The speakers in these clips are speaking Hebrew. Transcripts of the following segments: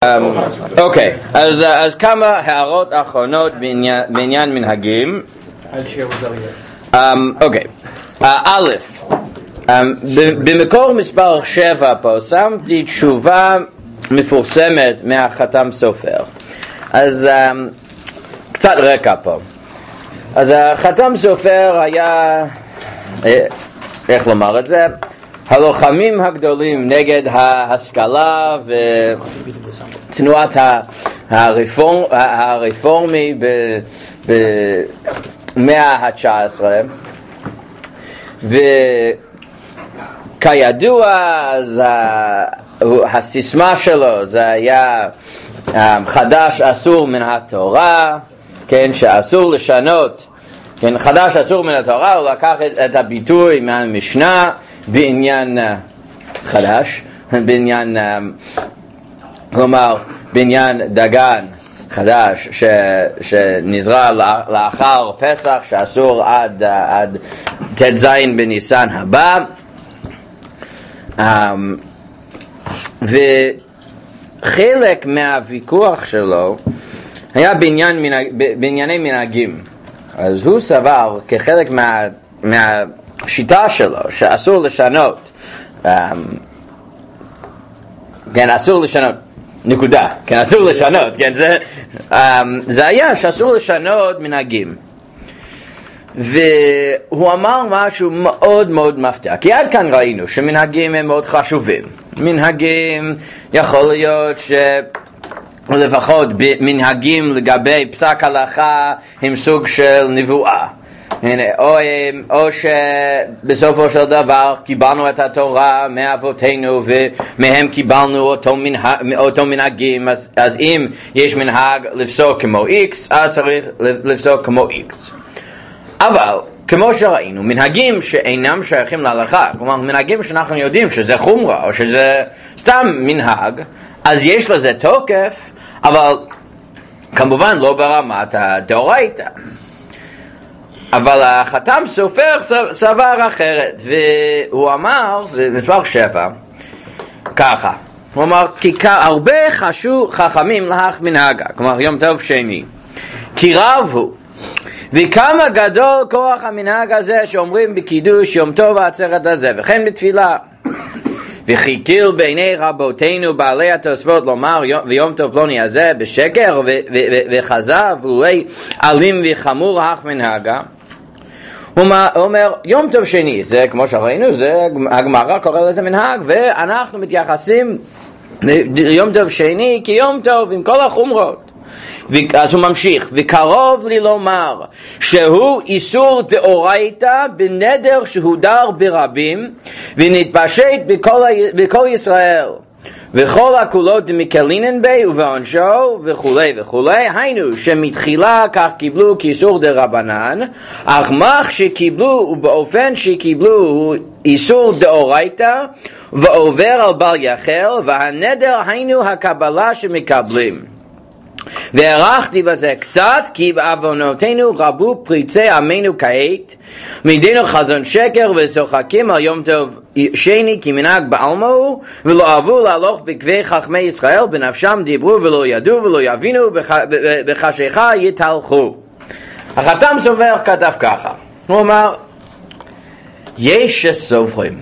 אוקיי, אז כמה הערות אחרונות בעניין מנהגים. אוקיי, א', במקור מספר 7 פה שמתי תשובה מפורסמת מהחתם סופר. אז קצת רקע פה. אז החתם סופר היה, איך לומר את זה? הלוחמים הגדולים נגד ההשכלה ותנועת הרפורמי במאה ה-19, וכידוע הסיסמה שלו זה היה חדש אסור מן התורה, כן, שאסור לשנות, כן, חדש אסור מן התורה. הוא לקח את הביטוי מהמשנה בעניין חדש, בעניין, כלומר בעניין דגן חדש שנזרע לאחר פסח, שאסור עד ט"ז בניסן הבא. וחלק מהוויכוח שלו היה בענייני מנהגים. אז הוא סבר כחלק מהשיטה שלו שאסור לשנות, כן, אסור לשנות, נקודה, כן, אסור לשנות, כן, זה היה שאסור לשנות מנהגים. והוא אמר משהו מאוד מאוד מפתיע, כי עד כאן ראינו שמנהגים הם מאוד חשובים. מנהגים יכול להיות לפחות מנהגים לגבי פסק הלכה הם סוג של נבואה, או שבסופו של דבר קיבלנו את התורה מאבותינו ומהם קיבלנו אותו מנהגים. אז אם יש מנהג לפסוק כמו X, אז צריך לפסוק כמו X. אבל כמו שראינו, מנהגים שאינם שייכים להלכה, כלומר מנהגים שאנחנו יודעים שזה חומרה או שזה סתם מנהג, אז יש לזה תוקף, אבל כמובן לא ברמת הדאורייתא. אבל החתם סופר סבר אחרת, והוא אמר במספר 7 ככה, הוא אמר, כי הרבה חכמים לך מנהגה, כלומר יום טוב שני, כי רב הוא, וכמה גדול כוח המנהג הזה שאומרים בקידוש יום טוב העצרת הזה, וכן בתפילה. וחיכיל בעיני רבותינו בעלי התוספות לומר ויום טוב פלוני הזה בשקר, וחזב אולי אלים וחמור אך מנהגה. הוא אומר יום טוב שני, זה כמו שראינו, זה הגמרא קורא לזה מנהג, ואנחנו מתייחסים ליום טוב שני כיום טוב עם כל החומרות. אז הוא ממשיך, וקרוב לי לומר שהוא איסור דאורייתא בנדר שהודר ברבים ונתפשט בכל ישראל, וכל הקולות דמקלינן בי ובעונשו וכולי וכולי. היינו שמתחילה כך קיבלו כאיסור דרבנן, אך מח שקיבלו ובאופן שקיבלו הוא איסור דאורייתא ועובר על בל יחל, והנדר היינו הקבלה שמקבלים. והערכתי בזה קצת, כי בעוונותינו רבו פריצי עמנו כעת, מדנו חזון שקר ושוחקים על יום טוב שני כמנהג בעלמו, ולא אהבו להלוך בקווי חכמי ישראל, בנפשם דיברו ולא ידעו ולא יבינו, בחשיכה יתהלכו. החתם סופר כתב ככה, הוא אמר, יש שסוברים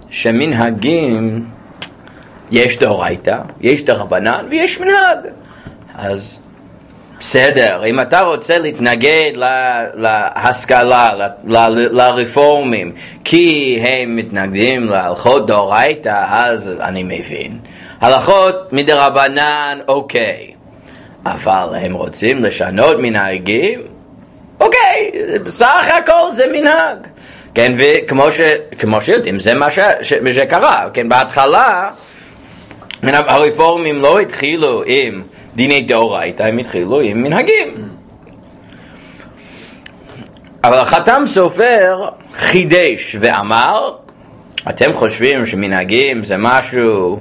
שמנהגים יש דאורייתא, יש דרבנן ויש מנהג. אז בסדר, אם אתה רוצה להתנגד להשכלה, לרפורמים, כי הם מתנגדים להלכות דאורייתא, אז אני מבין. הלכות מדרבנן, אוקיי. אבל הם רוצים לשנות מנהגים? אוקיי, בסך הכל זה מנהג. כן, וכמו שיודעים, זה מה שקרה. כן, בהתחלה, הרפורמים לא התחילו עם דיני דאורייתא, הם התחילו עם מנהגים. אבל החתם סופר חידש ואמר, אתם חושבים שמנהגים זה משהו,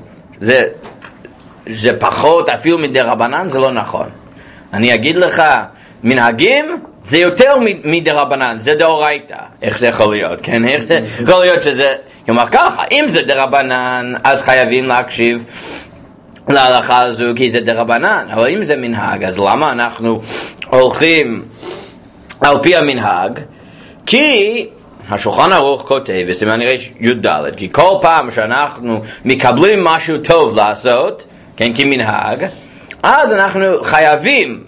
זה פחות אפילו מדרבנן? זה לא נכון. אני אגיד לך, מנהגים זה יותר מדרבנן, זה דאורייתא. איך זה יכול להיות? כן, איך זה יכול להיות שזה, כלומר ככה, אם זה דרבנן אז חייבים להקשיב להלכה הזו כי זה דרבנן, אבל אם זה מנהג, אז למה אנחנו הולכים על פי המנהג? כי השולחן ערוך כותב בסימן י"ד, כי כל פעם שאנחנו מקבלים משהו טוב לעשות, כן, כמנהג, אז אנחנו חייבים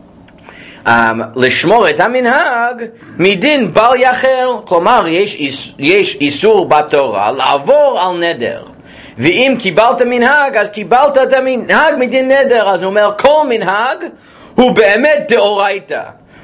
לשמור את המנהג מדין בל יחל. כלומר, יש איסור בתורה לעבור על נדר, ואם קיבלת מנהג, אז קיבלת את המנהג מדין נדר. אז הוא אומר, כל מנהג הוא באמת דאורייתא,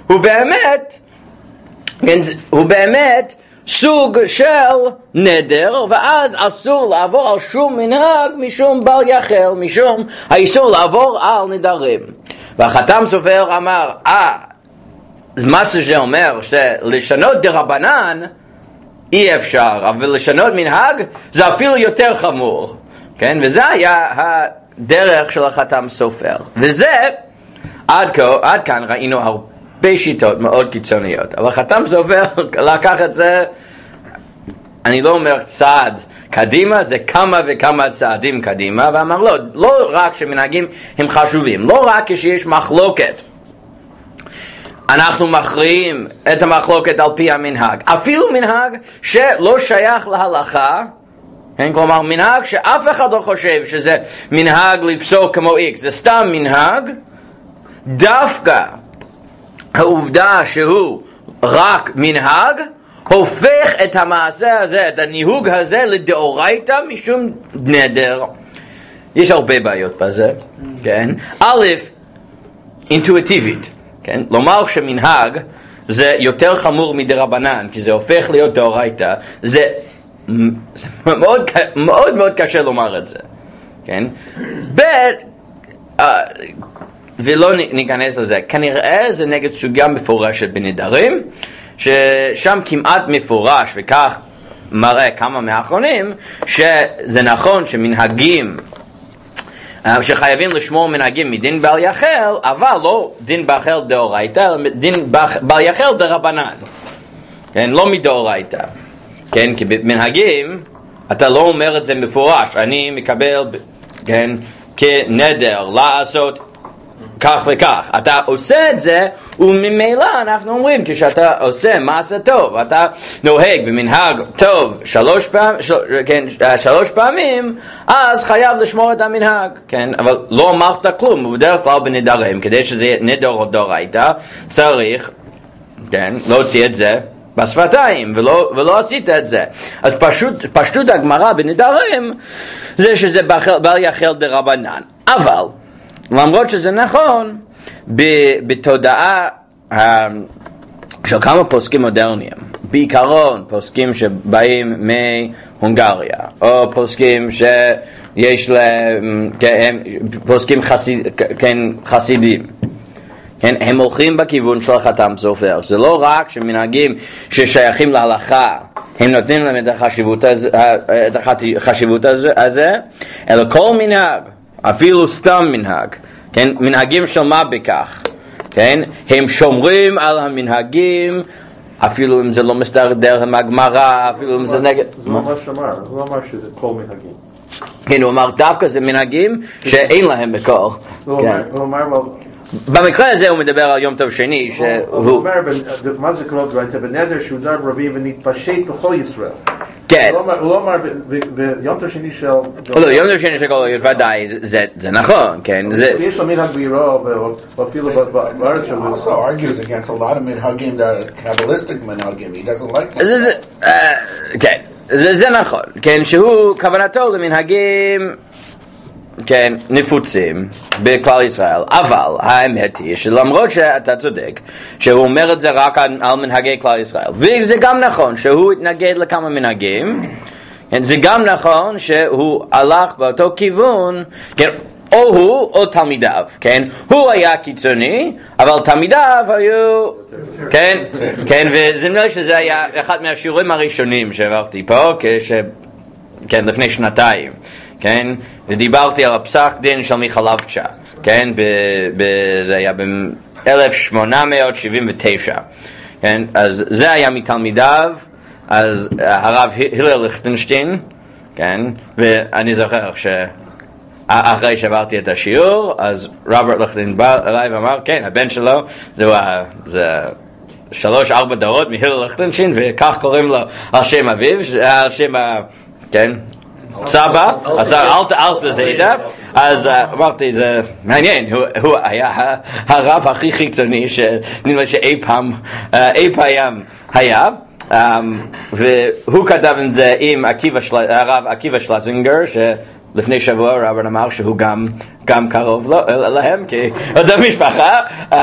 הוא באמת סוג של נדר, ואז אסור לעבור על שום מנהג משום בל יחל, משום האיסור לעבור על נדרים. והחתם סופר אמר, מה שזה אומר? שלשנות דרבנן אי אפשר, אבל לשנות מנהג זה אפילו יותר חמור, כן? וזה היה הדרך של החתם סופר. וזה, עד כאן ראינו הרבה שיטות מאוד קיצוניות, אבל חתם סופר לקח את זה, אני לא אומר צעד קדימה, זה כמה וכמה צעדים קדימה, ואמר לא רק שמנהגים הם חשובים, לא רק כשיש מחלוקת אנחנו מכריעים את המחלוקת על פי המנהג, אפילו מנהג שלא שייך להלכה, כן? כלומר מנהג שאף אחד לא חושב שזה מנהג לפסוק כמו X, זה סתם מנהג, דווקא העובדה שהוא רק מנהג הופך את המעשה הזה, את הניהוג הזה לדאורייתא משום נדר. יש הרבה בעיות בזה, כן? א', אינטואיטיבית, כן? לומר שמנהג זה יותר חמור מדרבנן, כי זה הופך להיות דאורייתא, זה מאוד מאוד מאוד קשה לומר את זה, כן? ולא ניכנס לזה, כנראה זה נגד סוגיה מפורשת בנדרים, ששם כמעט מפורש, וכך מראה כמה מהאחרונים, שזה נכון שמנהגים, שחייבים לשמור מנהגים מדין בל יחל, אבל לא דין יחל דאורייתא, אלא דין בל יחל דרבנן, כן? לא מדאורייתא, כן? כי במנהגים אתה לא אומר את זה מפורש, אני מקבל, כן, כנדר לעשות כך וכך, אתה עושה את זה, וממילא אנחנו אומרים, כשאתה עושה מעשה טוב, אתה נוהג במנהג טוב שלוש פעמים, אז חייב לשמור את המנהג, כן? אבל לא אמרת כלום, ובדרך כלל בנדרים, כדי שזה יהיה נדר או דאורייתא, צריך, כן, להוציא את זה בשפתיים, ולא עשית את זה. אז פשטות הגמרא בנדרים, זה שזה בל יחל דרבנן. אבל למרות שזה נכון, בתודעה של כמה פוסקים מודרניים, בעיקרון פוסקים שבאים מהונגריה, או פוסקים שיש להם, פוסקים חסידים, הם הולכים בכיוון של החתם סופר. זה לא רק שמנהגים ששייכים להלכה הם נותנים להם את החשיבות הזה, אלא כל מנהג, אפילו סתם מנהג, כן? מנהגים של מה בכך, כן? הם שומרים על המנהגים, אפילו אם זה לא מסתדר עם הגמרא, אפילו אם זה נגד. הוא לא אמר שזה כל מנהגים. כן, הוא אמר דווקא זה מנהגים שאין להם בכל. הוא אמר, במקרה הזה הוא מדבר על יום טוב שני, הוא אומר, מה זה קרוב דאורייתא? בנדר שהוא דר ברביעי ונתפשט בכל ישראל. כן. הוא לא אמר ביום טוב שני של... לא, יום טוב שני של כל ודאי, זה נכון, כן. יש לו מנהג בעירו, ואפילו בארץ שלו. He also argues against a lot of minhagim that Kabbalistic minhagim. He doesn't like them. כן, זה נכון, כן, שהוא כוונתו למנהגים, כן, נפוצים בכלל ישראל, אבל האמת היא שלמרות שאתה צודק שהוא אומר את זה רק על מנהגי כלל ישראל, וזה גם נכון שהוא התנגד לכמה מנהגים, כן, זה גם נכון שהוא הלך באותו כיוון, כן, או הוא או תלמידיו, כן, הוא היה קיצוני אבל תלמידיו היו, כן, כן, וזה נראה שזה היה אחד מהשיעורים הראשונים שהעברתי פה, כן, לפני שנתיים, כן, ודיברתי על הפסק דין של מיכלבצ'ה, כן, זה היה ב-1879, כן, אז זה היה מתלמידיו, אז הרב הלל ליכטנשטיין, כן, ואני זוכר אחרי שעברתי את השיעור, אז רוברט ליכטנשטיין בא אליי ואמר, כן, הבן שלו, זה 3-4 דורות מהלל ליכטנשטיין, וכך קוראים לו על שם אביו, על שם, כן, סבא, אז אלתר זיידה. אז אמרתי, זה מעניין, הוא היה הרב הכי חיצוני שנדמה לי שאי פעם היה, והוא כתב את זה עם הרב עקיבא שלזינגר, שלפני שבוע רוברט אמר שהוא גם קרוב להם, כי אותה משפחה.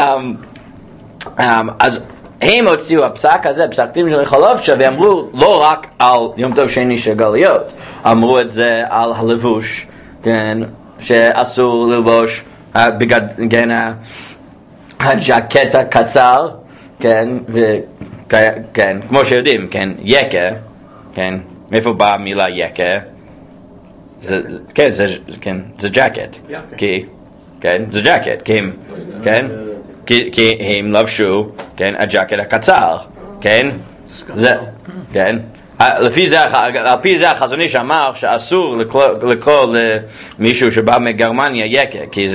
אז הם הוציאו הפסק הזה, פסק דין של חלופשה, ואמרו לא רק על יום טוב שני של גלויות, אמרו את זה על הלבוש, כן, שאסור ללבוש בגד, כן, הג'קט הקצר, כן, וכן, כמו שיודעים, כן, יקה, כן, מאיפה באה המילה יקה? כן, זה ג'קט, כי, כן, זה ג'קט, כי הם, כן, כי הם לבשו, כן, הג'קט הקצר, כן, זה, כן, על פי זה החזוני שאמר שאסור לקרוא למישהו שבא מגרמניה יקה,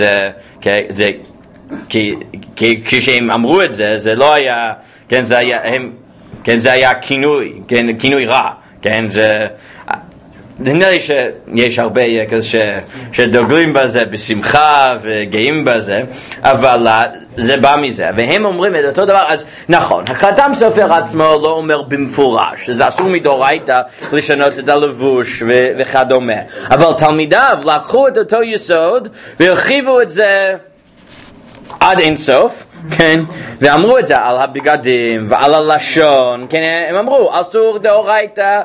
כי כשהם אמרו את זה, זה לא היה, כן, זה היה כינוי רע, כן, זה, נראה לי שיש הרבה שדוגלים בזה בשמחה וגאים בזה, אבל זה בא מזה, והם אומרים את אותו דבר. אז נכון, החתם סופר עצמו לא אומר במפורש שזה אסור מדאורייתא לשנות את הלבוש וכדומה, אבל תלמידיו לקחו את אותו יסוד והרחיבו את זה עד אין סוף, כן, ואמרו את זה על הבגדים ועל הלשון, כן, הם אמרו אסור דאורייתא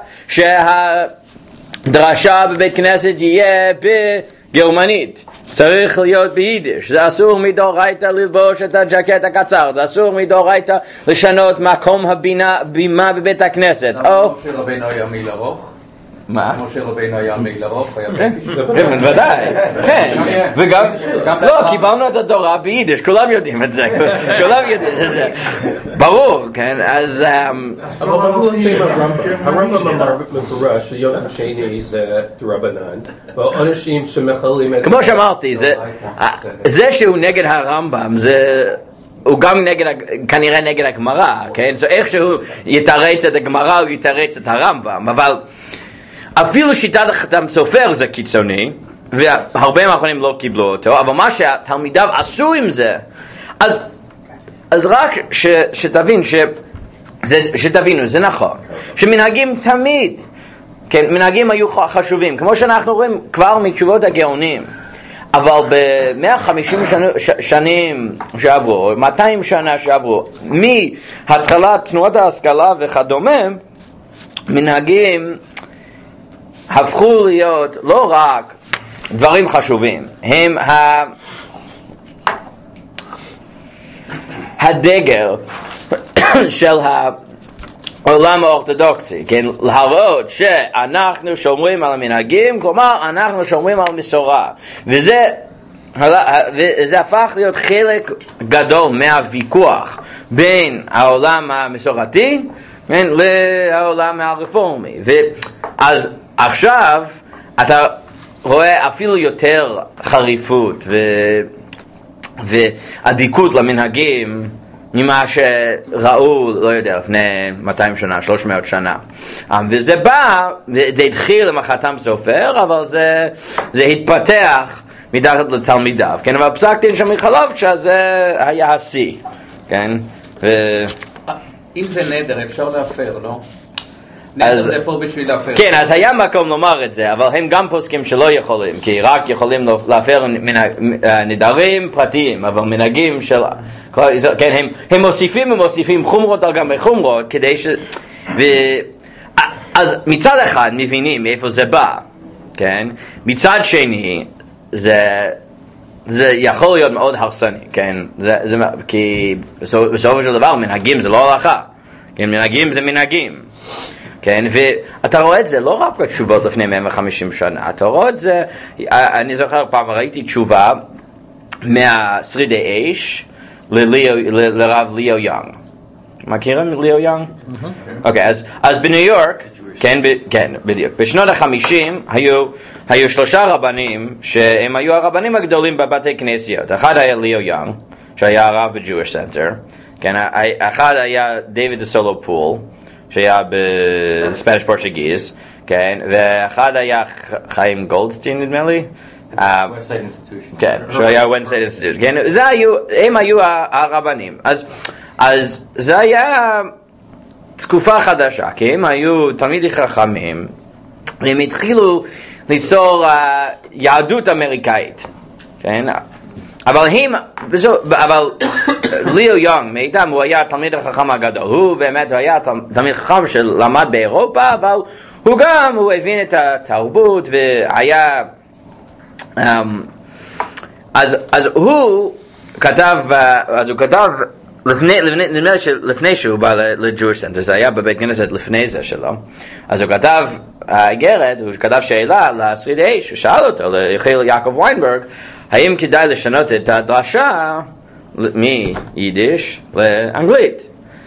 דרשה בבית כנסת יהיה בגרמנית, צריך להיות ביידיש, זה אסור מדאורייתא ללבוש את הג'קט הקצר, זה אסור מדאורייתא לשנות מקום הבימה בבית הכנסת. משה רבינו היה מעיל ארוך? מה? משה רבינו היה מעיל ארוך? כן, בוודאי, כן, וגם, לא, קיבלנו את התורה ביידיש, כולם יודעים את זה, כולם יודעים את זה, ברור, כן, אז אבל אנחנו עושים הרמב"ם אמר מפורש שיום שני זה דרבנן, ואנשים שמחללים את... כמו שאמרתי, זה שהוא נגד הרמב"ם, הוא גם כנראה נגד הגמרא, כן, so איך שהוא יתרץ את הגמרא הוא יתרץ את הרמב"ם, אבל אפילו שיטת החתם סופר זה קיצוני, והרבה מהאחרונים לא קיבלו אותו, אבל מה שהתלמידיו עשו עם זה, אז רק שתבינו, זה נכון, שמנהגים תמיד, כן, מנהגים היו חשובים, כמו שאנחנו רואים כבר מתשובות הגאונים, אבל ב-150 שנים שעברו, 200 שנה שעברו, מהתחלת תנועת ההשכלה וכדומה, מנהגים הפכו להיות לא רק דברים חשובים, הם הדגל של העולם האורתודוקסי, כן, להראות שאנחנו שומרים על המנהגים, כלומר אנחנו שומרים על מסורה, וזה הפך להיות חלק גדול מהוויכוח בין העולם המסורתי לעולם הרפורמי. ואז עכשיו אתה רואה אפילו יותר חריפות ועדיקות למנהגים ממה שראו, לא יודע, לפני 200 שנה, 300 שנה. וזה בא, זה התחיל עם החתם סופר, אבל זה התפתח מתחת לתלמידיו. כן, אבל פסק דין של מיכלובצ'ה זה היה השיא. כן? אם זה נדר, אפשר להפר, לא? נדר זה פה בשביל להפר. כן, אז היה מקום לומר את זה, אבל הם גם פוסקים שלא יכולים, כי רק יכולים להפר נדרים פרטיים, אבל מנהגים של... כן, הם מוסיפים חומרות על גם חומרות, כדי ש... אז מצד אחד מבינים מאיפה זה בא, כן? מצד שני, זה יכול להיות מאוד הרסני, כן? כי בסופו של דבר מנהגים זה לא הלכה, כן? מנהגים זה מנהגים, כן? ואתה רואה את זה לא רק בתשובות לפני 150 שנה, אתה רואה את זה, אני זוכר פעם ראיתי תשובה מהשרידי אש לרב ליאו יאנג. מכירים ליאו יאנג? אוקיי, אז בניו יורק, כן, בדיוק. בשנות ה-50 היו 3 רבנים שהם היו הרבנים הגדולים בבתי כנסיות. אחד היה ליאו יאנג, שהיה הרב ב-Jewish Center. כן, אחד היה דיוויד סולופול, שהיה בספניש פורטוגז, כן, ואחד היה חיים גולדסטיין, נדמה לי. Westside Institution. כן, שהיה Westside Institution. כן, הם היו הרבנים. אז זה היה תקופה חדשה, כי הם היו תלמידי חכמים, והם התחילו ליצור יהדות אמריקאית, כן? אבל ליאו יונג מאיתם, הוא היה תלמיד החכם הגדול, הוא באמת היה תלמיד חכם שלמד באירופה, אבל הוא הבין את התרבות, והיה, אז הוא כתב, נדמה לי שלפני שהוא בא ל-Jewish Center, זה היה בבית כנסת לפני זה שלו, אז הוא כתב איגרת, הוא כתב שאלה לשרידי אש, הוא שאל אותו, ליחיאל יעקב ויינברג, האם כדאי לשנות את הדרשה מיידיש לאנגלית?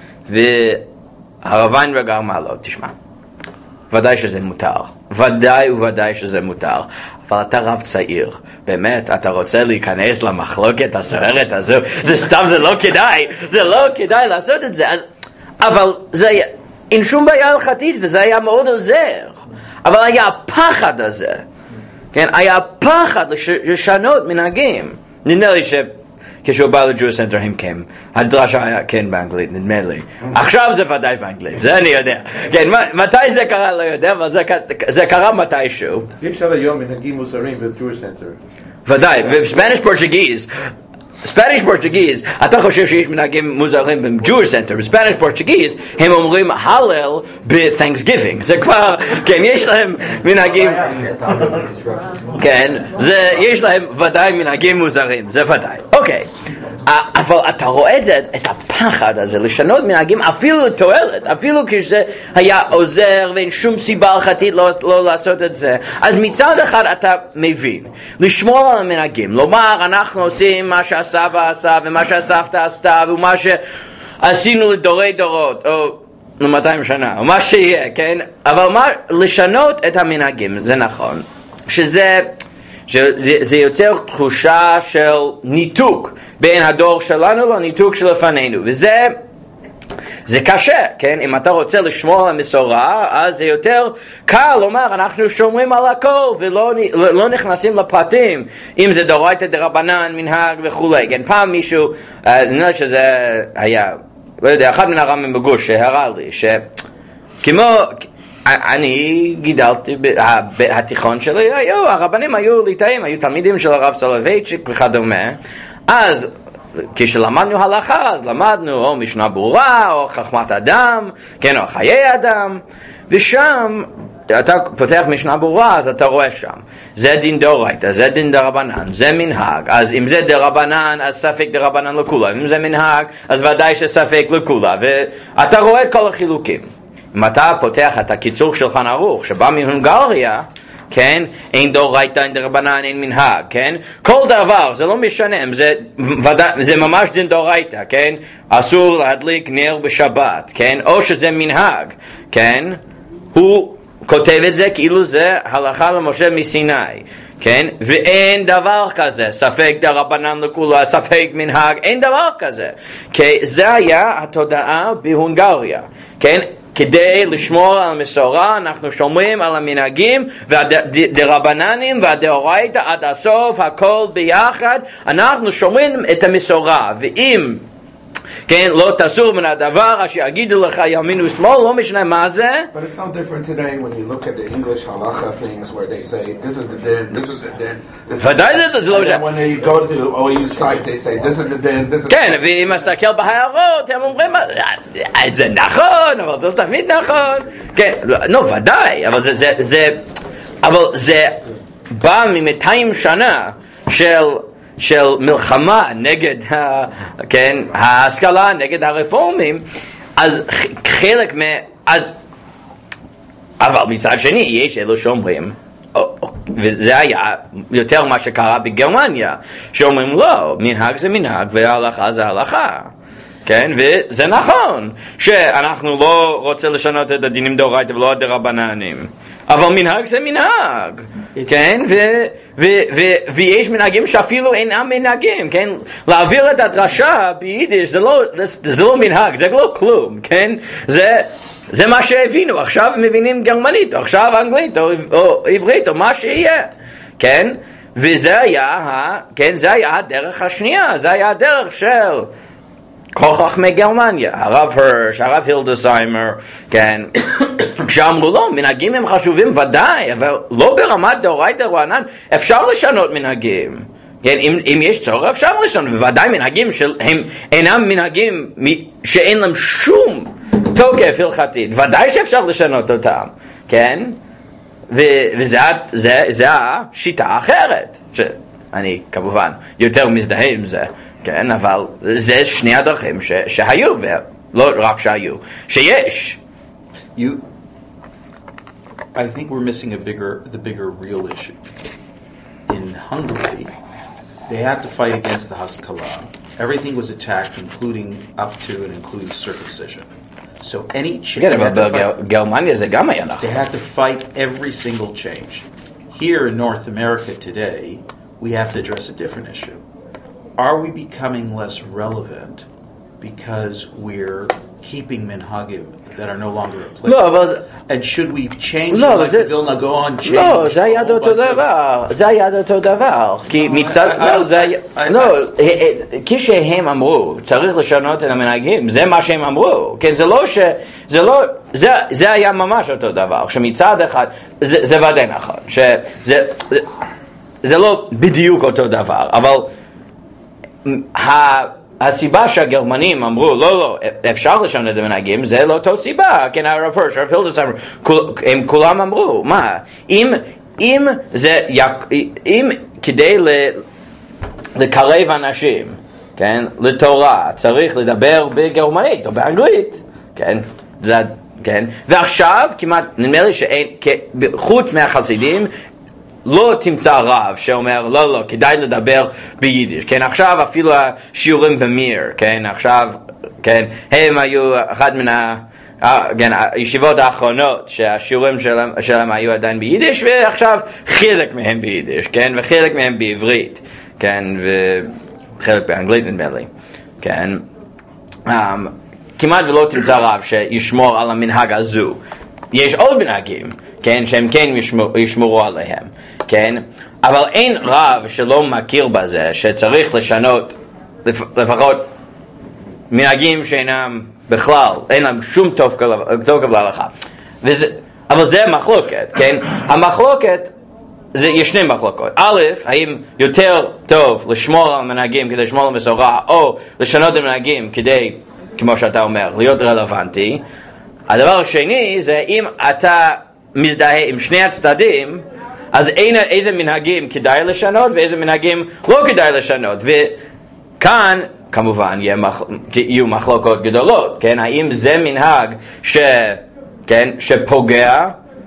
והרב ויינברג אמר לו, תשמע, ודאי שזה מותר, ודאי שזה מותר, אבל אתה רב צעיר, באמת, אתה רוצה להיכנס למחלוקת הסוערת הזו, זה לא כדאי לעשות את זה, אבל זה היה, אין שום בעיה הלכתית, וזה היה מאוד עוזר, אבל היה הפחד הזה, כן, היה פחד לשנות מנהגים. נדמה לי שכשהוא בא ל-Jewish Center הם כן, הדרשה היה כן באנגלית, נדמה לי. עכשיו זה ודאי באנגלית, זה אני יודע. כן, מתי זה קרה לא יודע, אבל זה קרה מתישהו. יש על היום מנהגים מוזרים ב-Jewish Center. ודאי, בספניש פורטוגז, אתה חושב שיש מנהגים מוזרים ב-Jewish Center, בספניש פורטוגז הם אומרים הלל ב-Thanksgiving, זה כבר, כן, יש להם מנהגים, כן, יש להם ודאי מנהגים מוזרים, זה ודאי, אוקיי, אבל אתה רואה את הפחד הזה לשנות מנהגים אפילו לתועלת, אפילו כשזה היה עוזר ואין שום סיבה הלכתית לא לעשות את זה, אז מצד אחד אתה מבין, לשמור על המנהגים, לומר אנחנו עושים מה שהסבא עשה ומה שהסבתא עשתה ומה שעשינו לדורי דורות או ל-200 שנה או מה שיהיה, כן? אבל לשנות את המנהגים, זה נכון, זה יוצר תחושה של ניתוק בין הדור שלנו לניתוק שלפנינו, זה קשה, כן? אם אתה רוצה לשמור על המסורה, אז זה יותר קל לומר, אנחנו שומרים על הכל ולא נכנסים לפרטים, אם זה דאורייתא דרבנן, מנהג וכולי. כן, פעם מישהו, נראה לי שזה היה, לא יודע, אחד מן הרמים בגוש שהראה לי, שכמו, אני גידלתי, התיכון שלי, הרבנים היו ליטאים, היו תלמידים של הרב סולובייצ'יק וכדומה, אז כשלמדנו הלכה, אז למדנו או משנה ברורה, או חכמת אדם, כן, או חיי אדם, ושם אתה פותח משנה ברורה, אז אתה רואה שם, זה דין דאורייתא, זה דין דרבנן, זה מנהג, אז אם זה דרבנן, אז ספק דרבנן לכולה, אם זה מנהג, אז ודאי שספק לכולה, ואתה רואה את כל החילוקים. אם אתה פותח את הקיצור של חן ערוך, שבא מהונגריה, כן? אין דאורייתא, אין דרבנן, אין מנהג, כן? כל דבר, זה לא משנה, זה ממש דין דאורייתא, כן? אסור להדליק נר בשבת, כן? או שזה מנהג, כן? הוא כותב את זה כאילו זה הלכה למשה מסיני, כן? ואין דבר כזה, ספק דרבנן לכולה, ספק מנהג, אין דבר כזה. כי זה היה התודעה בהונגריה, כן? כדי לשמור על המסורה, אנחנו שומרים על המנהגים והדרבננים והדאורייתא עד הסוף, הכל ביחד, אנחנו שומרים את המסורה, ואם כן, לא תסור מן הדבר אשר יגידו לך ימין ושמאל, לא משנה מה זה. But it's no different today when you look at the English halacha things where they say this is the din, this is the din. ודאי זה לא משנה. And when they go to OU site they say this is the din, this is the din. כן, ואם מסתכל בהערות הם אומרים זה נכון, אבל זה תמיד נכון. כן, לא, ודאי, אבל זה בא מ-200 שנה של מלחמה נגד כן, ההשכלה, נגד הרפורמים, אז חלק אבל מצד שני יש אלו שאומרים, וזה היה יותר מה שקרה בגרמניה, שאומרים לא, מנהג זה מנהג וההלכה זה הלכה, כן, וזה נכון שאנחנו לא רוצים לשנות את הדינים דאורייתא ולא דרבננים, אבל מנהג זה מנהג, כן, ויש מנהגים שאפילו אינם מנהגים, כן, להעביר את הדרשה ביידיש זה לא מנהג, זה לא כלום, כן, זה מה שהבינו, עכשיו מבינים גרמנית, או עכשיו אנגלית, או עברית, או מה שיהיה, כן, וזה היה, כן, זה היה הדרך השנייה, זה היה הדרך של כל חכמי גרמניה, הרב הרש, הרב הילדסהיימר, כן, כשאמרו לו, מנהגים הם חשובים ודאי, אבל לא ברמת דאורייתא רבנן, אפשר לשנות מנהגים, כן, אם יש צורך אפשר לשנות, בוודאי מנהגים שהם אינם מנהגים שאין להם שום תוקף הלכתית, ודאי שאפשר לשנות אותם, כן, וזה השיטה האחרת, שאני כמובן יותר מזדהה עם זה, כן, אבל זה שני הדרכים שהיו, ולא רק שהיו, שיש. I think we're missing the bigger real issue. In Hungary, they had to fight against the Haskalah. Everything was attacked, up to and including circumcision. So any change, they had to fight every single change. Here in North America today, we have to address a different issue. Are we becoming less relevant because we're keeping minhagim that are no longer applicable? And should we change like the Vilna Gaon change? לא, זה היה אותו דבר. זה היה אותו דבר. כי מצד... כשהם אמרו, צריך לשנות את המנהגים, זה מה שהם אמרו. כן, זה לא ש... זה היה ממש אותו דבר. שמצד אחד... זה ודאי נכון. זה לא בדיוק אותו דבר. אבל... הסיבה שהגרמנים אמרו לא, אפשר לשנות את המנהגים, זה לא אותו סיבה, כן, הרב הרש, הרב הילדסהיימר, הם כולם אמרו, מה, אם כדי לקרב אנשים, כן, לתורה, צריך לדבר בגרמנית או באנגלית, כן, כן, ועכשיו כמעט, נדמה לי חוץ מהחסידים, לא תמצא רב שאומר לא, כדאי לדבר ביידיש, כן, עכשיו אפילו השיעורים במיר, כן, עכשיו, כן, הם היו אחד מן הישיבות האחרונות שהשיעורים שלהם היו עדיין ביידיש, ועכשיו חלק מהם ביידיש, כן, וחלק מהם בעברית, כן, וחלק באנגלית נדמה לי, כן, כמעט ולא תמצא רב שישמור על המנהג הזו. יש עוד מנהגים, כן, שהם כן ישמרו עליהם, כן, אבל אין רב שלא מכיר בזה שצריך לשנות לפחות מנהגים שאינם בכלל, אין להם שום תוקף להלכה, אבל זה מחלוקת, כן, המחלוקת, יש שני מחלוקות, א', האם יותר טוב לשמור על מנהגים כדי לשמור על מסורה, או לשנות מנהגים כדי, כמו שאתה אומר, להיות רלוונטי. הדבר השני זה אם אתה מזדהה עם שני הצדדים, אז איזה מנהגים כדאי לשנות ואיזה מנהגים לא כדאי לשנות, וכאן כמובן יהיו מחלוקות גדולות, כן? האם זה מנהג שפוגע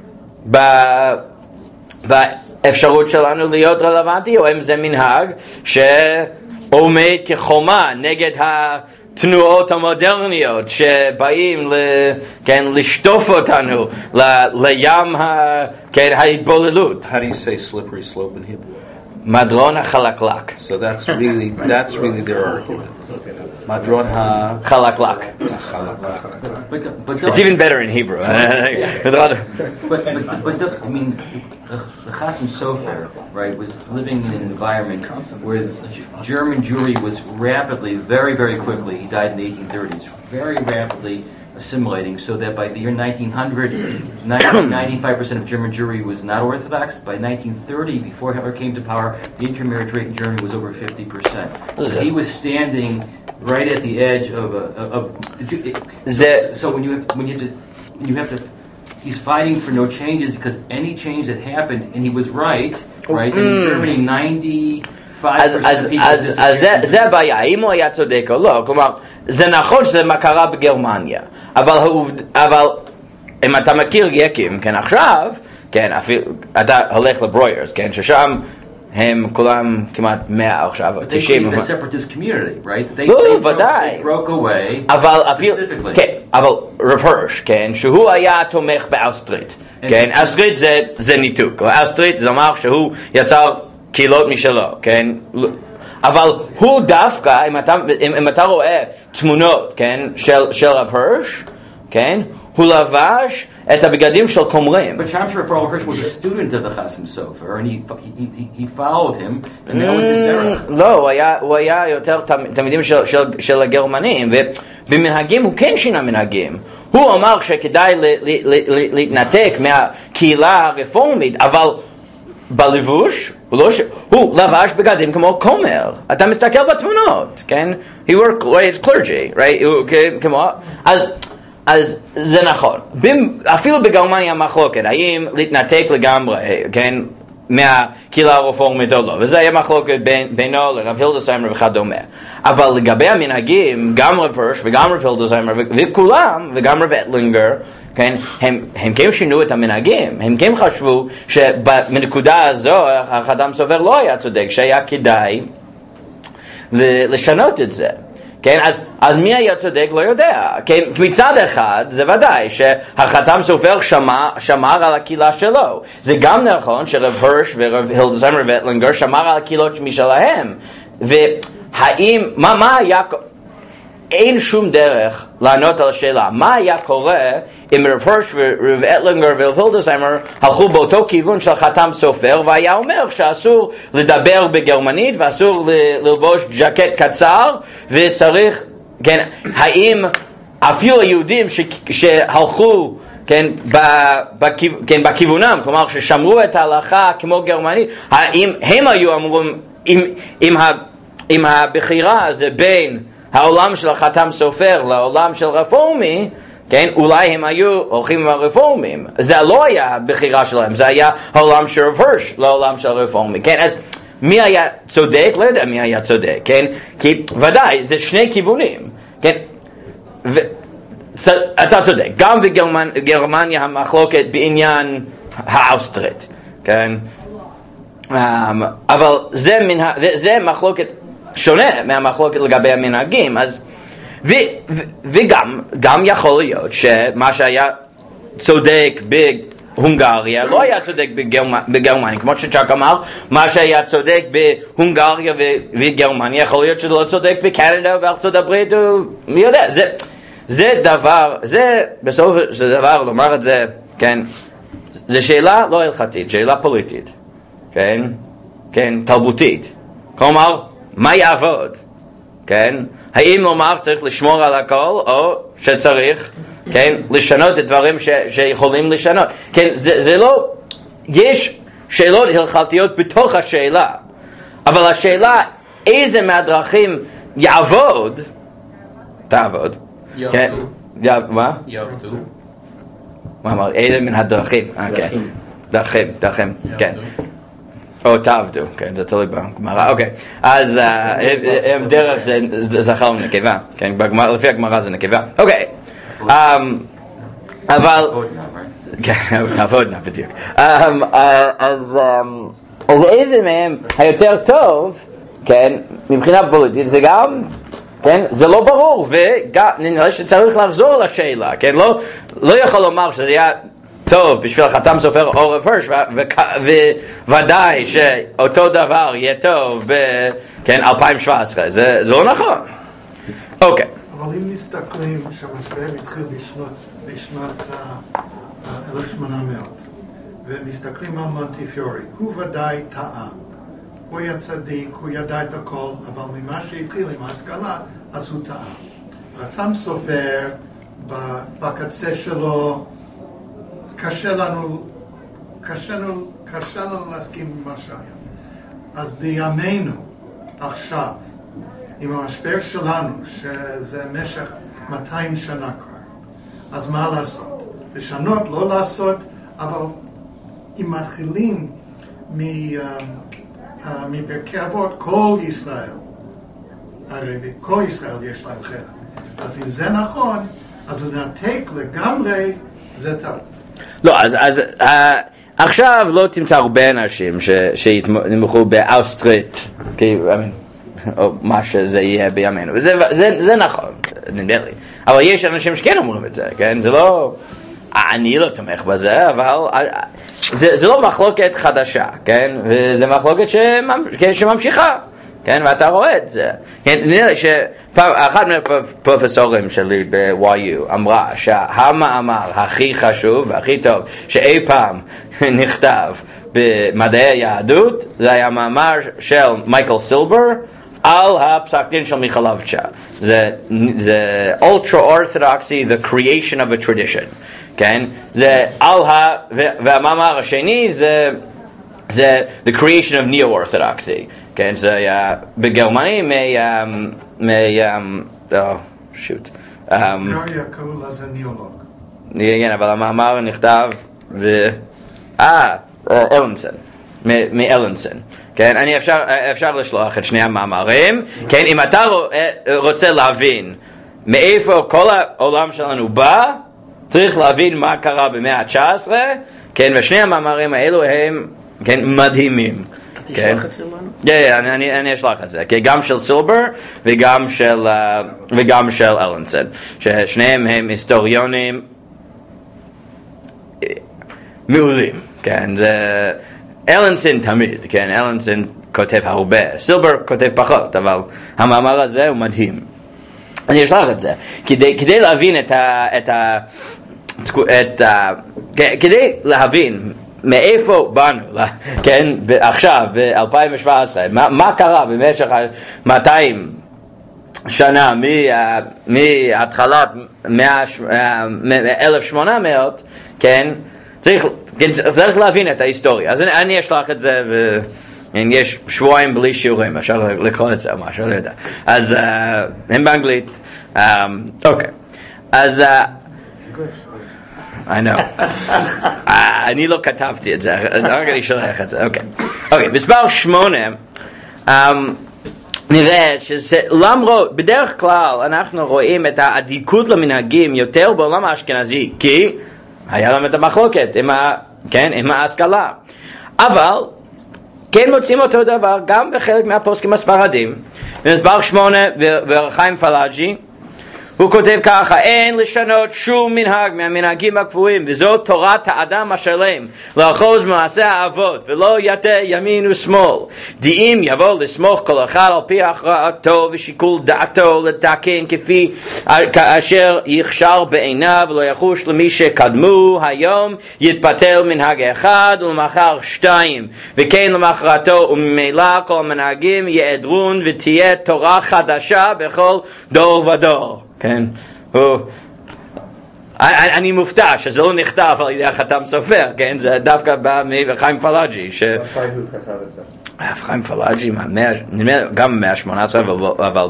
באפשרות שלנו להיות רלוונטי, או האם זה מנהג שעומד כחומה נגד התנועות המודרניות שבאים לשטוף אותנו לים ההתבוללות. How do you say slippery slope in Hebrew? מדרון החלקלק. So that's really their argument. Madron חלקלק. It's even better in Hebrew. But I mean, the Chasam Sofer, right, was living in an environment where the German Jewry was rapidly, very, very quickly, he died in the 1830s, very rapidly assimilating, so that by the year 1900, 95% of German Jewry was not Orthodox. By 1930, before Hitler came to power, the intermarriage rate in Germany was over 50%. So he was standing right at the edge so when you have to, he's fighting for no changes, because any change that happened, and he was right, and in Germany 95% of people אז זה הבעיה, האם הוא היה צודק או לא, כלומר, זה נכון שזה מה קרה בגרמניה, אבל אם אתה מכיר יקים, כן, עכשיו, כן, אתה הולך לברוירס, כן, ששם הם כולם כמעט 100 עכשיו, But they 90. created a separatist community, right? They ודאי. broke away אבל אפילו, specifically. כן, אבל רב הרש, כן, שהוא היה תומך באוסטרית, כן, אוסטרית זה ניתוק, אוסטרית זה אומר שהוא יצר קהילות משלו, כן, אבל הוא דווקא, אם אתה רואה תמונות, כן, של רב הרש, כן, הוא לבש את הבגדים של כומרים. But Chaim Shmuel Hirsch was a student of the Chasam Sofer, and he followed him, and that was his derech. לא, הוא היה יותר תלמידים של הגרמנים, ובמנהגים הוא כן שינה מנהגים. הוא אמר שכדאי להתנתק מהקהילה הרפורמית, אבל בלבוש, הוא לבש בגדים כמו כומר. אתה מסתכל בתמונות, כן? He worked, it's clergy, right? כמו, אז זה נכון. אפילו בגרמניה מחלוקת, האם להתנתק לגמרי, כן, מהקהילה הרפורמית או לא, וזה היה מחלוקת בינו לרב הילדסהיימר וכדומה. אבל לגבי המנהגים, גם רב הרש וגם רב הילדסהיימר וכולם, וגם רב אטלינגר, כן, הם כן שינו את המנהגים, הם כן חשבו שבנקודה הזו החתם סופר לא היה צודק, שהיה כדאי לשנות את זה. כן, אז מי היה צודק לא יודע. כן, מצד אחד זה ודאי שהחתם סופר שמר על הקהילה שלו. זה גם נכון שרב הרש ורב הילדסהיימר ואטלינגר שמר על הקהילות משלהם. והאם, מה היה, אין שום דרך לענות על השאלה, מה היה קורה אם רב הרש ורב אטלינגר ורב הילדסהיימר הלכו באותו כיוון של חתם סופר, והיה אומר שאסור לדבר בגרמנית ואסור ללבוש ג'קט קצר, וצריך, כן, האם אפילו היהודים שהלכו, כן, בכיוונם, כלומר ששמרו את ההלכה כמו גרמנית, האם הם היו אמורים, אם הבחירה זה בין העולם של החתם סופר לעולם של רפורמי, כן, אולי הם היו הולכים עם הרפורמים. זה לא היה בחירה שלהם, זה היה העולם של רב הרש לעולם של הרפורמי. כן, אז מי היה צודק? לא יודע מי היה צודק, כן? כי ודאי, זה שני כיוונים, כן? אתה צודק, גם בגרמניה המחלוקת בעניין האוסטרית, כן? אבל זה מחלוקת שונה מהמחלוקת לגבי המנהגים, אז וגם יכול להיות שמה שהיה צודק בהונגריה לא היה צודק בגרמניה, כמו שצ'אק אמר, מה שהיה צודק בהונגריה וגרמניה יכול להיות שזה לא צודק בקנדה ובארצות הברית, מי יודע, זה דבר, זה בסוף זה דבר, לומר את זה, כן, זה שאלה לא הלכתית, שאלה פוליטית, כן, תרבותית, כלומר מה יעבוד? כן? האם לומר צריך לשמור על הכל, או שצריך, כן, לשנות את דברים שיכולים לשנות? כן, זה לא, יש שאלות הלכתיות בתוך השאלה, אבל השאלה איזה מהדרכים יעבוד, תעבוד. כן? מה? יעבדו. מה אמר? איזה מן הדרכים? דרכים, כן. או תעבדו, כן, זה תלוי בגמרא, אוקיי. אז דרך זה זכר ונקבה, כן, לפי הגמרא זה נקבה. אוקיי. אבל... כן, תעבודנה בדיוק. אז איזה מהם היותר טוב, כן, מבחינה פוליטית, זה גם, כן, זה לא ברור, ונראה שצריך לחזור לשאלה, כן, לא יכול לומר שזה היה טוב בשביל חתם סופר או רב הרש, וודאי שאותו דבר יהיה טוב ב-2017, זה לא נכון. אוקיי. אבל אם מסתכלים שהמשבר התחיל בשנת 1800 ומסתכלים על מונטיפיורי, הוא ודאי טעה, הוא היה צדיק, הוא ידע את הכל, אבל ממה שהתחיל עם ההשכלה אז הוא טעה. חתם סופר בקצה שלו קשה לנו להסכים עם מה שהיה. אז בימינו, עכשיו, עם המשבר שלנו, שזה משך 200 שנה כבר, אז מה לעשות? לשנות, לא לעשות, אבל אם מתחילים מפרקי אבות, כל ישראל, הרי כל ישראל יש להם חלק. אז אם זה נכון, אז לנתק לגמרי, זה טעות. לא, עכשיו לא תמצא הרבה אנשים שיתמכו באוסטרית, או מה שזה יהיה בימינו, וזה נכון, נדמה לי. אבל יש אנשים שכן אומרים את זה, כן? זה לא... אני לא תומך בזה, אבל זה לא מחלוקת חדשה, כן? וזה מחלוקת שממשיכה, כן? ואתה רואה את זה. נראה לי שאחד מהפרופסורים שלי ב-YU אמרה שהמאמר הכי חשוב והכי טוב שאי פעם נכתב במדעי היהדות, זה היה מאמר של מייקל סילבר על הפסק דין של מיכלבצ'ה. זה ultra orthodoxy, the creation of a tradition. כן? זה על והמאמר השני זה the creation of neo-orthodoxy. כן? זה היה בגרמני שוט. גריה קראו לזה ניאולוג. כן, אבל המאמר נכתב אלנסון, מאלנסון. כן? אפשר לשלוח את שני המאמרים. כן? אם אתה רוצה להבין מאיפה כל העולם שלנו בא, צריך להבין מה קרה במאה ה-19, כן, ושני המאמרים האלו הם, כן, מדהימים. כן? אני אשלח את זה, כן, גם של סילבר וגם של אלנסון, ששניהם הם היסטוריונים מעולים, כן, זה אלנסון תמיד, כן, אלנסון כותב הרבה, סילבר כותב פחות, אבל המאמר הזה הוא מדהים. אני אשלח את זה, כדי להבין כדי להבין מאיפה באנו, כן, עכשיו, ב-2017, מה קרה במשך 200 שנה מהתחלת 1800, כן, צריך להבין את ההיסטוריה. אז אני אשלח את זה יש שבועיים בלי שיעורים, אפשר לקרוא את זה או משהו, לא יודע. אז הם באנגלית. אוקיי. אז I know. אני לא כתבתי את זה, רק אני שולח את זה. אוקיי. מספר 8, נראה שזה למרות, בדרך כלל אנחנו רואים את העדיקות למנהגים יותר בעולם האשכנזי, כי היה להם את המחלוקת עם ההשכלה. אבל כן מוצאים אותו דבר גם בחלק מהפוסקים הספרדים. במספר 8 ורחיים פלאג'י הוא כותב ככה: אין לשנות שום מנהג מהמנהגים הקבועים, וזאת תורת האדם השלם, לאחוז מעשה האבות ולא יטה ימין ושמאל. דאם יבוא לסמוך כל אחד על פי הכרעתו ושיקול דעתו לתקן כפי אשר יכשר בעיניו, ולא יחוש למי שקדמו היום יתפתל מנהג אחד ולמחר 2, וכן למחרתו, וממילא כל המנהגים יעדרון ותהיה תורה חדשה בכל דור ודור. כן, אני מופתע שזה לא נכתב על ידי החתם סופר, כן, זה דווקא בא מחיים פלאג'י. מתי הוא כתב את זה? חיים פלאג'י, גם ב-18, אבל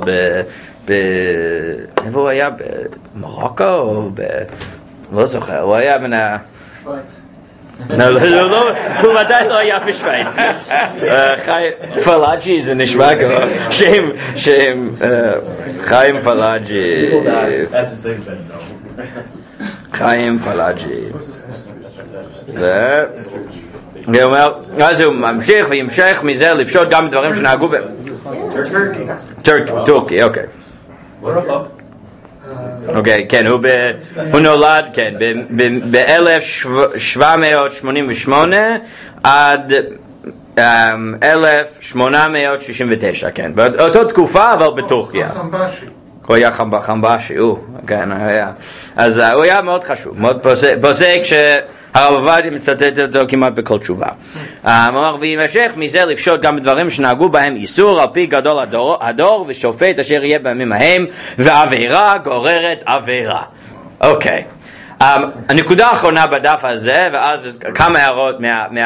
איפה הוא היה? במרוקו או לא זוכר, הוא היה בין ה... שוויץ. לא, הוא ודאי לא היה בשוויץ. פלאג'י זה נשמע כמו שם חיים פלאג'י. חיים פלאג'י. אז הוא ממשיך וימשך מזה לפשוט גם דברים שנהגו טורקי, אוקיי. אוקיי, כן, הוא נולד, כן, ב-1788 עד 1869, כן, באותו תקופה, אבל בטורקיה. הוא היה חמבשי, כן, היה. אז הוא היה מאוד חשוב, מאוד פוסק הרב עובדיה מצטט אותו כמעט בכל תשובה. אמר וימשך מזה לפשוט גם בדברים שנהגו בהם איסור על פי גדול הדור ושופט אשר יהיה בימים ההם, ועבירה גוררת עבירה. אוקיי. הנקודה האחרונה בדף הזה, ואז כמה הערות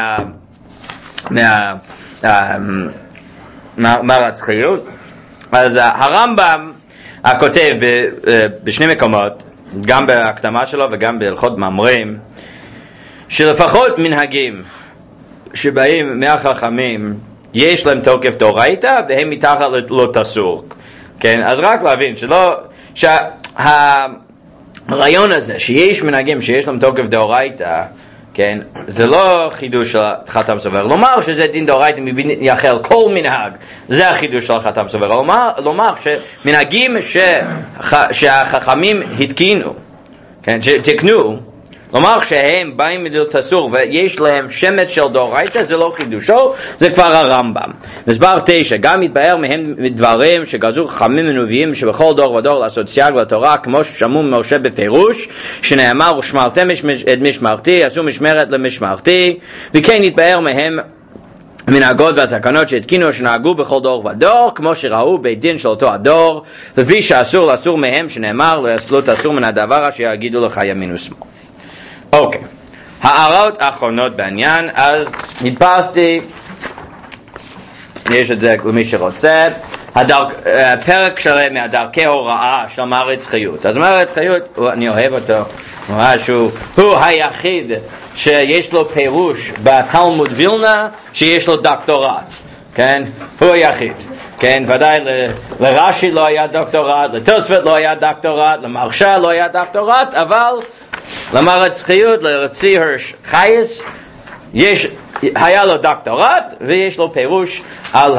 מהרצחיות. אז הרמב"ם הכותב בשני מקומות, גם בהקדמה שלו וגם בהלכות מאמרים, שלפחות מנהגים שבאים מהחכמים יש להם תוקף דאורייתא והם מתחת לא תסור. כן, אז רק להבין שהרעיון הזה שיש מנהגים שיש להם תוקף דאורייתא כן, זה לא חידוש של חתם סופר. לומר שזה דין דאורייתא מבלי יחל כל מנהג, זה החידוש של חתם סופר. לומר שמנהגים שהחכמים התקינו, כן, שתקנו, לומר שהם באים מדלת אסור ויש להם שמץ של דאורייתא, זה לא חידושו, זה כבר הרמב"ם. מספר 9, גם מתבהר מהם דברים שגזרו חכמים ונביאים שבכל דור ודור לעשות סייג לתורה, כמו ששמעו ממשה בפירוש, שנאמר ושמרתם את משמרתי, עשו משמרת למשמרתי, וכן נתבהר מהם מנהגות והתקנות שהתקינו שנהגו בכל דור ודור, כמו שראו בית דין של אותו הדור, לפי שאסור לסור מהם, שנאמר לא תסור מן הדבר אשר יגידו לך ימין ושמאל. אוקיי, הערות האחרונות בעניין. אז נתפסתי, יש את זה למי שרוצה, פרק שלם מהדרכי הוראה של מארץ חיות. אז מארץ חיות, אני אוהב אותו, הוא היחיד שיש לו פירוש בתלמוד וילנה שיש לו דוקטורט, כן? הוא היחיד, כן? ודאי לרש"י לא היה דוקטורט, לתוספות לא היה דוקטורט, למרשה לא היה דוקטורט, אבל למארץ חיות, לרצי הרש חייס, היה לו דוקטורט ויש לו פירוש על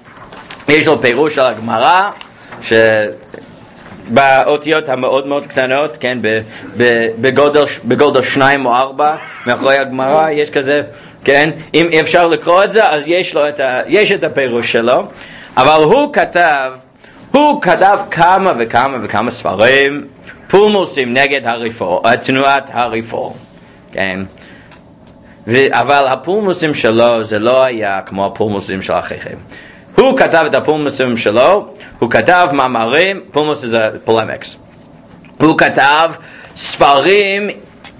הגמרא, באותיות המאוד מאוד קטנות, כן, בגודל 2 או 4 מאחורי הגמרא יש כזה, כן, אם אפשר לקרוא את זה אז יש את הפירוש שלו. אבל הוא כתב כמה וכמה ספרים, פולמוסים נגד תנועת הרפורם, כן, אבל הפולמוסים שלו זה לא היה כמו הפולמוסים של אחיכם. הוא כתב את הפולמוסים שלו, הוא כתב מאמרים, פולמוס זה פולמיקס, הוא כתב ספרים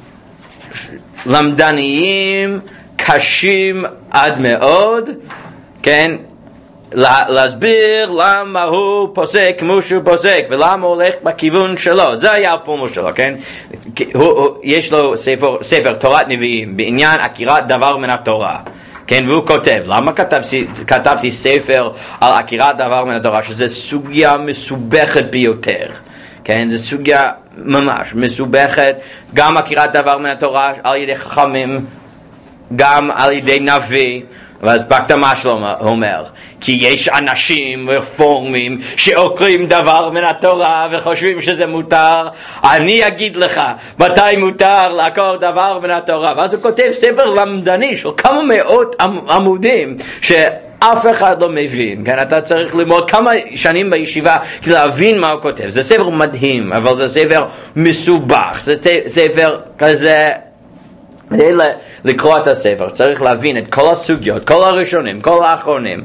למדניים קשים עד מאוד, כן, להסביר למה הוא פוסק כמו שהוא פוסק ולמה הוא הולך בכיוון שלו. זה היה הפולמוס שלו, כן? יש לו ספר תורת נביאים בעניין עקירת דבר מן התורה, כן, והוא כותב, למה כתבתי ספר על עקירת דבר מן התורה, שזה סוגיה מסובכת ביותר, כן, זה סוגיה ממש מסובכת, גם עקירת דבר מן התורה על ידי חכמים, גם על ידי נביא. ואז בהקדמה שלו אומר, כי יש אנשים רפורמים שעוקרים דבר מן התורה וחושבים שזה מותר, אני אגיד לך מתי מותר לעקור דבר מן התורה. ואז הוא כותב ספר למדני של כמה מאות עמודים שאף אחד לא מבין, כן? אתה צריך ללמוד כמה שנים בישיבה כדי להבין מה הוא כותב. זה ספר מדהים, אבל זה ספר מסובך, זה ספר כזה, כדי לקרוא את הספר צריך להבין את כל הסוגיות, כל הראשונים, כל האחרונים.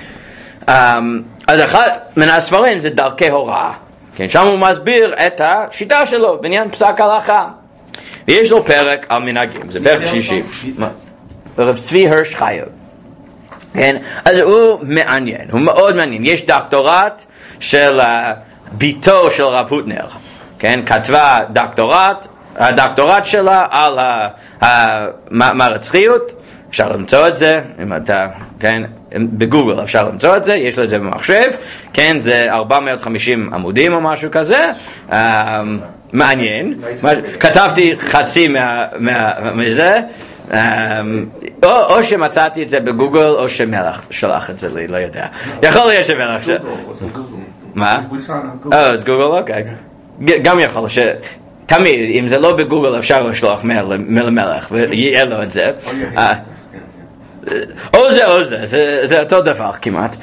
אז אחד מן הספרים זה דרכי הוראה, כן, שם הוא מסביר את השיטה שלו בעניין פסק הלכה, ויש לו פרק על מנהגים, זה פרק 60, רב צבי הרש חייב, כן, אז הוא מעניין, הוא מאוד מעניין. יש דוקטורט של ביתו של רב הוטנר, כן, כתבה הדוקטורט שלה על מארץ חיות, אפשר למצוא את זה, אם אתה, כן, בגוגל אפשר למצוא את זה, יש לו את זה במחשב, כן, זה 450 עמודים או משהו כזה, מעניין, כתבתי חצי מזה, או שמצאתי את זה בגוגל או שמלך שלח את זה לי, לא יודע, יכול להיות שמלך מה? זה גוגל, אוקיי, גם יכול תמיד, אם זה לא בגוגל אפשר לשלוח מייל למלך ויהיה לו את זה, או זה אותו דבר כמעט.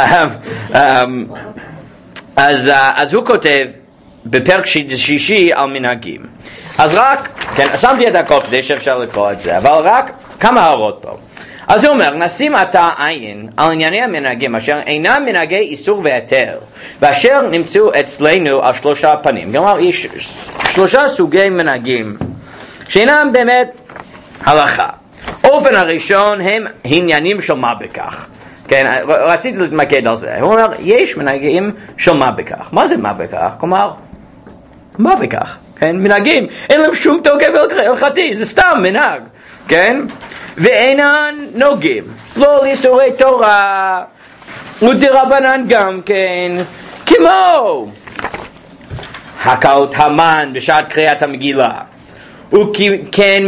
אז הוא כותב בפרק 6 על מנהגים. אז רק, כן, שמתי את הכל כדי שאפשר לקרוא את זה, אבל רק כמה הערות פה. אז הוא אומר, נשים עתה עין על ענייני המנהגים אשר אינם מנהגי איסור והיתר, ואשר נמצאו אצלנו על 3 פנים. כלומר, יש 3 סוגי מנהגים שאינם באמת הלכה. אופן הראשון הם עניינים של מה בכך. כן, רציתי להתמקד על זה. הוא אומר, יש מנהגים של מה בכך. מה זה מה בכך? כלומר, מה בכך? כן, מנהגים, אין להם שום תוקף הלכתי, זה סתם מנהג. כן? ואינן נוגעים לא לאיסורי תורה ודרבנן גם כן, כמו הקלות המן בשעת קריאת המגילה, וכן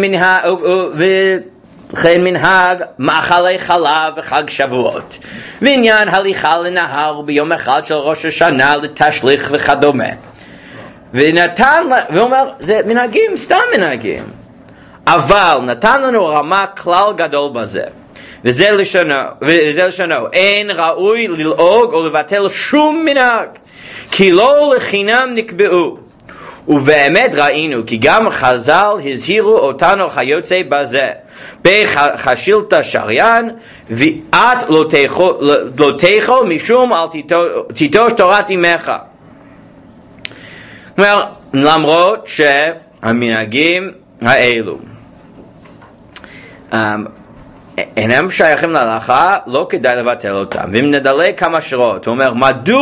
מנהג מאכלי חלב וחג שבועות, ועניין הליכה לנהר ביום אחד של ראש השנה לתשליך וכדומה. ואומר, זה מנהגים, סתם מנהגים, אבל נתן לנו רמה כלל גדול בזה, וזה לשונו, אין ראוי ללעוג או לבטל שום מנהג, כי לא לחינם נקבעו. ובאמת ראינו כי גם חז"ל הזהירו אותנו כיוצא בזה, בחשילתא שריין, ואת לא תאכול משום אל תיטוש תורת אמך. כלומר, למרות שהמנהגים האלו אינם שייכים להלכה, לא כדאי לבטל אותם. ואם נדלג כמה שורות, הוא אומר,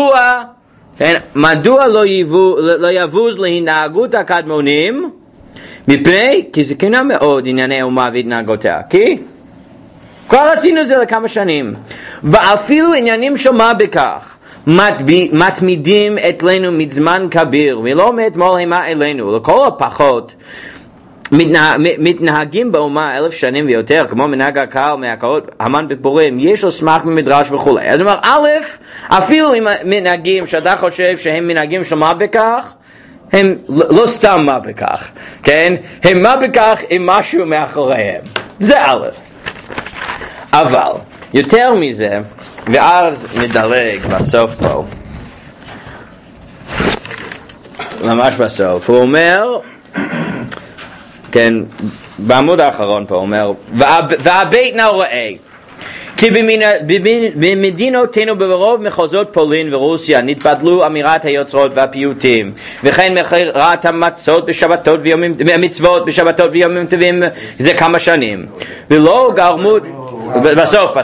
מדוע לא יבוז להתנהגות הקדמונים? מפני כי זה קנה מאוד ענייני אומה והתנהגותיה. כי כבר עשינו זה לכמה שנים, ואפילו עניינים של מה בכך מתמידים אצלנו מזמן כביר, ולא מאתמול המה אלינו. לכל הפחות מתנהגים באומה 1000 שנים ויותר, כמו מנהג הקהל מהקהלות המן בפורים, יש לו סמך ממדרש וכו'. אז אומר, א', אפילו עם מנהגים שאתה חושב שהם מנהגים של מה בכך, הם לא סתם מה בכך, כן? הם מה בכך עם משהו מאחוריהם. זה א'. אבל יותר מזה, ואז נדלג בסוף פה, ממש בסוף, הוא אומר, כן, בעמוד האחרון פה אומר, והבית נוראה, כי במדינותינו ברוב מחוזות פולין ורוסיה נתבטלו אמירת היוצרות והפיוטים, וכן מכירת המצות בשבתות ויומים, מצוות בשבתות ויומים טובים, זה כמה שנים, ולא גרמו, בסוף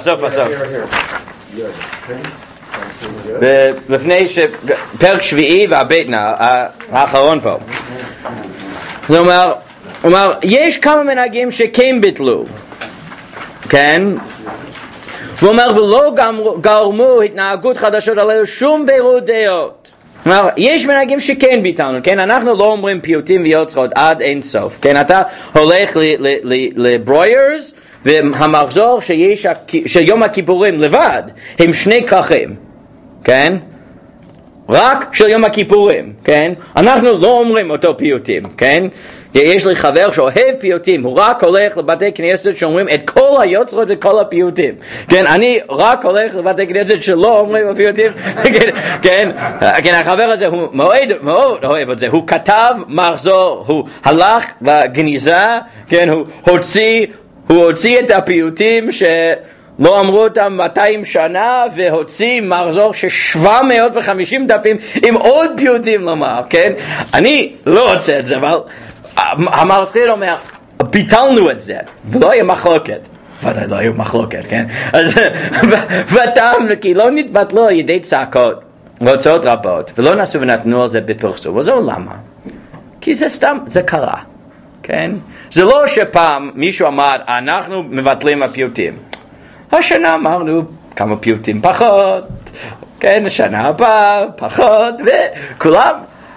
לפני פרק שביעי והבית האחרון פה, זאת אומרת, יש כמה מנהגים שכן ביטלו, כן? הוא אומר, ולא גרמו התנהגות חדשות עלינו שום בירור דעות. כלומר, יש מנהגים שכן ביטלנו, כן? אנחנו לא אומרים פיוטים ויוצרות עד אין סוף, כן? אתה הולך לברוירס, והמחזור של יום הכיפורים לבד, הם 2 כרכים, כן? רק של יום הכיפורים, כן? אנחנו לא אומרים אותו פיוטים, כן? יש לי חבר שאוהב פיוטים, הוא רק הולך לבתי כנסת שאומרים את כל היוצרות וכל הפיוטים, כן? אני רק הולך לבתי כנסת שלא אומרים הפיוטים, כן? החבר הזה הוא מאוד אוהב את זה, הוא כתב מחזור, הוא הלך בגניזה, כן? הוא הוציא את הפיוטים לא אמרו אותם 200 שנה, והוציא מחזור של 750 דפים עם עוד פיוטים לומר, כן? אני לא רוצה את זה, אבל המרצחים אומר, ביטלנו את זה, ולא היה מחלוקת. ודאי לא היו מחלוקת, כן? אז, וטעם, כי לא נתבטלו על ידי צעקות, והוצאות רבות, ולא נעשו ונתנו על זה בפרסום. וזהו למה? כי זה סתם, זה קרה, כן? זה לא שפעם מישהו אמר, אנחנו מבטלים הפיוטים. השנה אמרנו כמה פיוטים פחות, כן, השנה הבאה פחות, וכולם,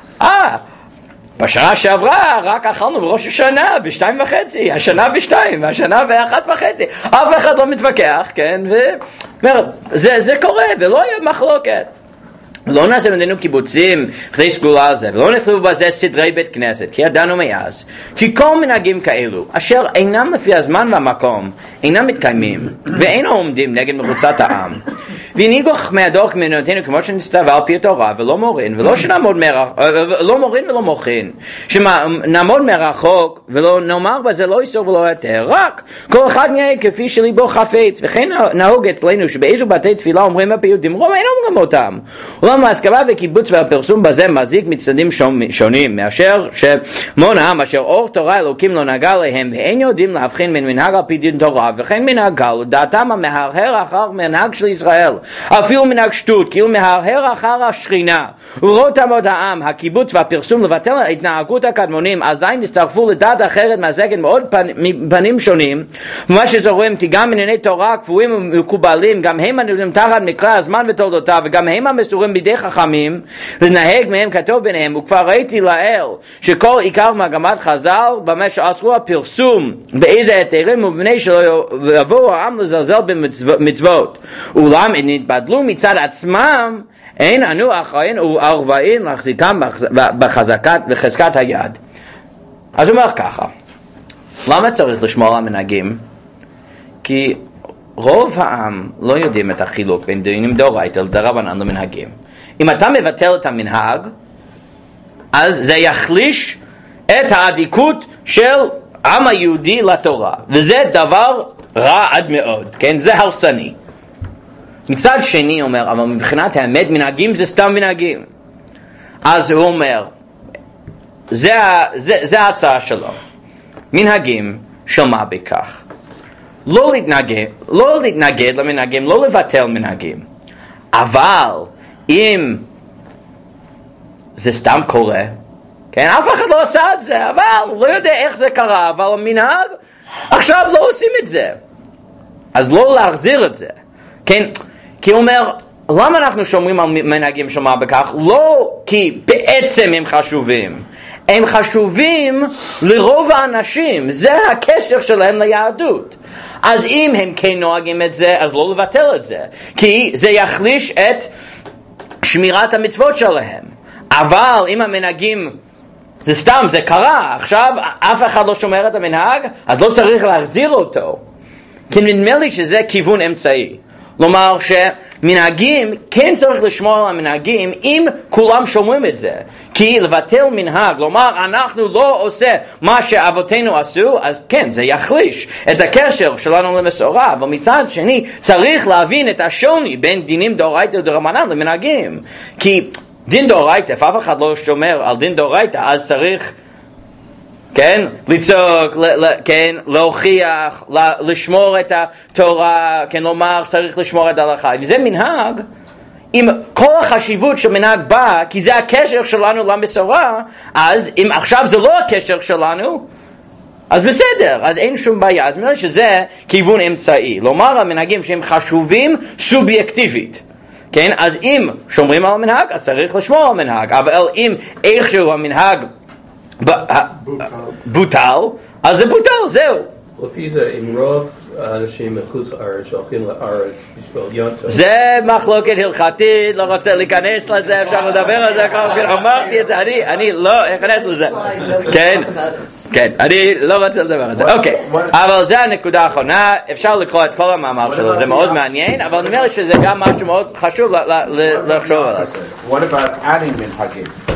בשנה שעברה רק אכלנו בראש השנה ב2.5, השנה ב2, והשנה ב1.5, אף אחד לא מתווכח, כן, זה קורה, ולא היה מחלוקת. לא נעשה בינינו קיבוצים כדי סגולה על זה, ולא נכתבו בזה סדרי בית כנסת, כי ידענו מאז, כי כל מנהגים כאלו, אשר אינם לפי הזמן והמקום, אינם מתקיימים, ואינם עומדים נגד מחוצת העם. והנהיגו מהדור כמנותינו כמו שנסתבר על פי התורה, ולא מורין, לא מורין ולא מוכין, שנעמוד מרחוק, ולא נאמר בזה לא איסור ולא היתר, רק כל אחד נהיה כפי שליבו חפץ, וכן נהוג אצלנו שבאיזו בתי תפילה אומרים הפיוטים, רוב אין אומרים אותם. אולם ההסכמה וקיבוץ והפרסום בזה מזיק מצדדים שונים, מאשר שמונה אשר אור תורה אלוקים לא נגע להם, ואין יודעים להבחין בין מנהג על פי דין תורה, וכן מנהג גל, דעתם המהרהר אחר מנהג של ישראל, אפילו מנהג שטות, כאילו מהרהר אחר השכינה, ורואות עמוד העם, הקיבוץ והפרסום לבטל התנהגות הקדמונים, אזי נסתרפו לדעת אחרת מהזקן מאוד מפנים שונים, ומה שזורם תיגם ענייני תורה קבועים ומקובלים, גם הם הנראים תחת מקרא הזמן ותולדותיו, וגם הם המסורים בידי חכמים, לנהג מהם כתוב ביניהם, וכבר ראיתי לאל, שכל עיקר מגמת חז"ל, במה שאסרו הפרסום, באיזה היתרים ובני שלא יבואו העם לזלזל במצוות, אולם אם נתבדלו מצד עצמם, אין אנו אחראין וערבאים להחזיקם בחזקת היד. אז הוא אומר ככה, למה צריך לשמור על המנהגים? כי רוב העם לא יודעים את החילוק בין דינים דאורייתא לדרבנן למנהגים. אם אתה מבטל את המנהג, אז זה יחליש את האדיקות של העם היהודי לתורה, וזה דבר רע עד מאוד, כן? זה הרסני. מצד שני אומר, אבל מבחינת האמת מנהגים זה סתם מנהגים. אז הוא אומר, זה ההצעה שלו. מנהגים של מה בכך? לא להתנגד למנהגים, לא לבטל מנהגים. אבל אם זה סתם קורה, כן, אף אחד לא עשה את זה, אבל לא יודע איך זה קרה, אבל המנהג עכשיו לא עושים את זה. אז לא להחזיר את זה. כן, כי הוא אומר, למה אנחנו שומרים על מנהגים של מה בכך? לא כי בעצם הם חשובים. הם חשובים לרוב האנשים, זה הקשר שלהם ליהדות. אז אם הם כן נוהגים את זה, אז לא לבטל את זה, כי זה יחליש את שמירת המצוות שלהם. אבל אם המנהגים, זה סתם, זה קרה, עכשיו אף אחד לא שומר את המנהג, אז לא צריך להחזיר אותו. כי נדמה לי שזה כיוון אמצעי. לומר שמנהגים, כן צריך לשמור על המנהגים אם כולם שומרים את זה. כי לבטל מנהג, לומר אנחנו לא עושה מה שאבותינו עשו, אז כן, זה יחליש את הקשר שלנו למסורה. אבל מצד שני צריך להבין את השוני בין דינים דאורייתא ודרבנן למנהגים. כי דין דאורייתא, אף אחד לא שומר על דין דאורייתא, אז צריך, כן, לצעוק, כן, להוכיח, לשמור את התורה, כן, לומר, צריך לשמור את ההלכה. וזה מנהג, עם כל החשיבות של מנהג בא, כי זה הקשר שלנו למסורה, אז אם עכשיו זה לא הקשר שלנו, אז בסדר, אז אין שום בעיה. אז נראה שזה כיוון אמצעי. לומר על מנהגים שהם חשובים סובייקטיבית. כן, אז אם שומרים על המנהג, אז צריך לשמור על המנהג. אבל אם איכשהו המנהג בוטל, אז זה בוטל, זהו. לפי זה, אם רוב האנשים מחוץ לארץ שהולכים לארץ בשביל יונטו, זה מחלוקת הלכתית, לא רוצה להיכנס לזה, אפשר לדבר על זה, אמרתי את זה, אני לא אכנס לזה. כן, כן, אני לא רוצה לדבר על זה. אוקיי, אבל זה הנקודה האחרונה, אפשר לקרוא את כל המאמר שלו, זה מאוד מעניין, אבל נראה לי שזה גם משהו מאוד חשוב לחשוב עליו. What about adding minhagim?